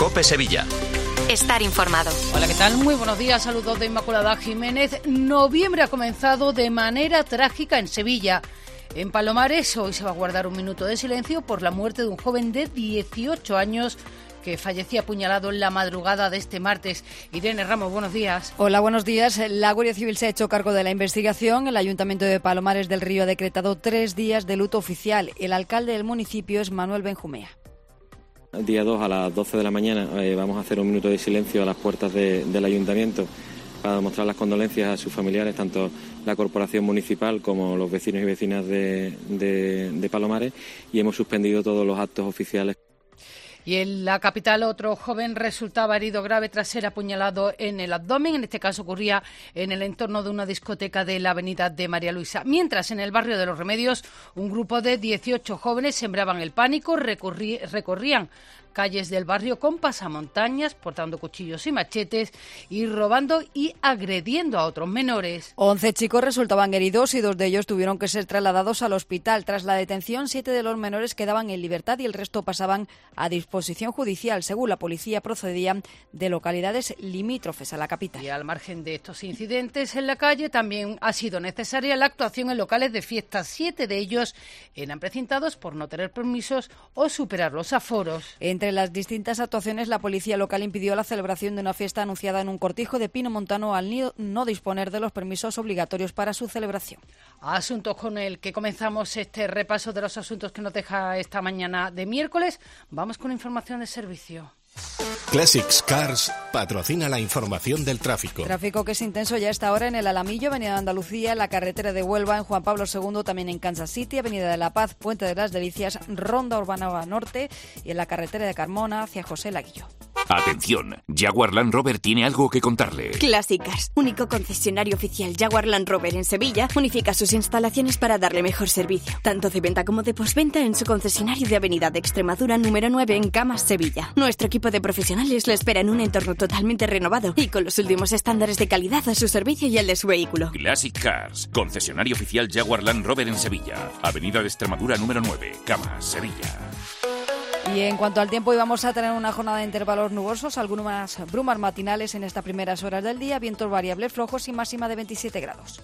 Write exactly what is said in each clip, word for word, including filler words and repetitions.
COPE Sevilla. Estar informado. Hola, ¿qué tal? Muy buenos días, saludos de Inmaculada Jiménez. Noviembre ha comenzado de manera trágica en Sevilla. En Palomares hoy se va a guardar un minuto de silencio por la muerte de un joven de dieciocho años que fallecía apuñalado en la madrugada de este martes. Irene Ramos, buenos días. Hola, buenos días. La Guardia Civil se ha hecho cargo de la investigación. El Ayuntamiento de Palomares del Río ha decretado tres días de luto oficial. El alcalde del municipio es Manuel Benjumea. El día dos a las doce de la mañana eh, vamos a hacer un minuto de silencio a las puertas de, del Ayuntamiento para mostrar las condolencias a sus familiares, tanto la Corporación Municipal como los vecinos y vecinas de, de, de Palomares, y hemos suspendido todos los actos oficiales. Y en la capital otro joven resultaba herido grave tras ser apuñalado en el abdomen. En este caso ocurría en el entorno de una discoteca de la avenida de María Luisa. Mientras en el barrio de Los Remedios un grupo de dieciocho jóvenes sembraban el pánico, recorrí, recorrían calles del barrio con pasamontañas, portando cuchillos y machetes y robando y agrediendo a otros menores. Once chicos resultaban heridos y dos de ellos tuvieron que ser trasladados al hospital. Tras la detención, siete de los menores quedaban en libertad y el resto pasaban a disposición judicial. Según la policía, procedían de localidades limítrofes a la capital. Y al margen de estos incidentes en la calle, también ha sido necesaria la actuación en locales de fiestas. Siete de ellos eran precintados por no tener permisos o superar los aforos. Entre las distintas actuaciones, la policía local impidió la celebración de una fiesta anunciada en un cortijo de Pino Montano al no disponer de los permisos obligatorios para su celebración. Asuntos con el que comenzamos este repaso de los asuntos que nos deja esta mañana de miércoles. Vamos con información de servicio. Classics Cars patrocina la información del tráfico. Tráfico que es intenso ya a esta hora en el Alamillo, Avenida de Andalucía, en la carretera de Huelva, en Juan Pablo segundo, también en Kansas City, Avenida de la Paz, Puente de las Delicias, Ronda Urbana Norte y en la carretera de Carmona hacia José Laguillo. Atención, Jaguar Land Rover tiene algo que contarle. Classic Cars, único concesionario oficial Jaguar Land Rover en Sevilla, unifica sus instalaciones para darle mejor servicio, tanto de venta como de postventa en su concesionario de Avenida de Extremadura número nueve en Camas, Sevilla. Nuestro equipo de profesionales le espera en un entorno totalmente renovado y con los últimos estándares de calidad a su servicio y el de su vehículo. Classic Cars, concesionario oficial Jaguar Land Rover en Sevilla, Avenida de Extremadura número nueve, Camas, Sevilla. Y en cuanto al tiempo, hoy vamos a tener una jornada de intervalos nubosos, algunas brumas matinales en estas primeras horas del día, vientos variables flojos y máxima de veintisiete grados.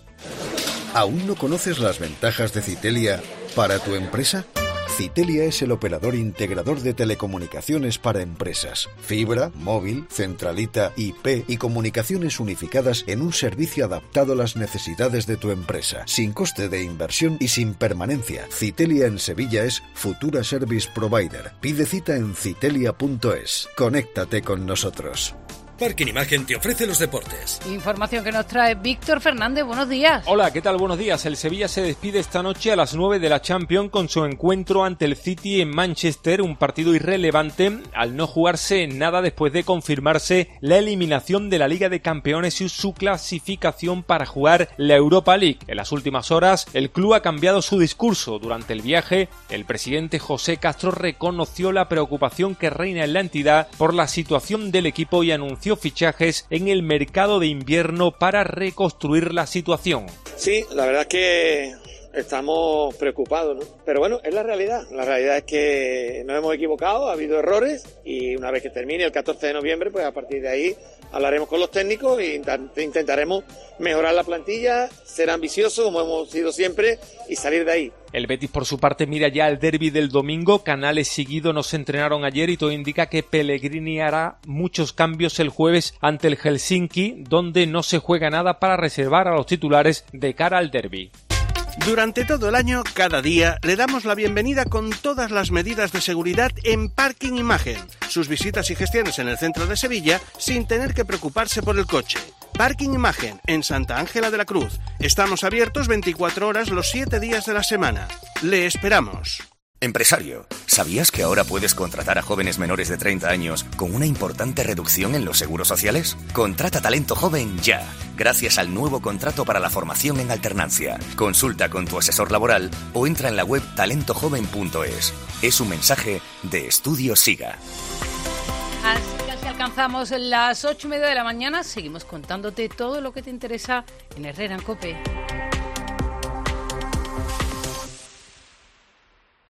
¿Aún no conoces las ventajas de Citelia para tu empresa? Citelia es el operador integrador de telecomunicaciones para empresas. Fibra, móvil, centralita, I P y comunicaciones unificadas en un servicio adaptado a las necesidades de tu empresa, sin coste de inversión y sin permanencia. Citelia en Sevilla es Futura Service Provider. Pide cita en citelia punto es. Conéctate con nosotros. Parking Imagen te ofrece los deportes. Información que nos trae Víctor Fernández. Buenos días. Hola, ¿qué tal? Buenos días. El Sevilla se despide esta noche a las nueve de la Champions con su encuentro ante el City en Manchester, un partido irrelevante al no jugarse nada después de confirmarse la eliminación de la Liga de Campeones y su clasificación para jugar la Europa League. En las últimas horas, el club ha cambiado su discurso. Durante el viaje, el presidente José Castro reconoció la preocupación que reina en la entidad por la situación del equipo y anunció fichajes en el mercado de invierno para reconstruir la situación. Sí, la verdad es que estamos preocupados, ¿no? Pero bueno, es la realidad. La realidad es que nos hemos equivocado, ha habido errores y una vez que termine el catorce de noviembre, pues a partir de ahí hablaremos con los técnicos e intentaremos mejorar la plantilla, ser ambiciosos como hemos sido siempre y salir de ahí. El Betis por su parte mira ya el derbi del domingo. Canales y Guido no se entrenaron ayer y todo indica que Pellegrini hará muchos cambios el jueves ante el Helsinki, donde no se juega nada para reservar a los titulares de cara al derbi. Durante todo el año, cada día, le damos la bienvenida con todas las medidas de seguridad en Parking Imagen. Sus visitas y gestiones en el centro de Sevilla sin tener que preocuparse por el coche. Parking Imagen, en Santa Ángela de la Cruz. Estamos abiertos veinticuatro horas los siete días de la semana. Le esperamos. Empresario, ¿sabías que ahora puedes contratar a jóvenes menores de treinta años con una importante reducción en los seguros sociales? Contrata talento joven ya, gracias al nuevo contrato para la formación en alternancia. Consulta con tu asesor laboral o entra en la web talento joven punto es. Es un mensaje de Estudio Siga. Así casi alcanzamos las ocho y media de la mañana. Seguimos contándote todo lo que te interesa en Herrera en COPE.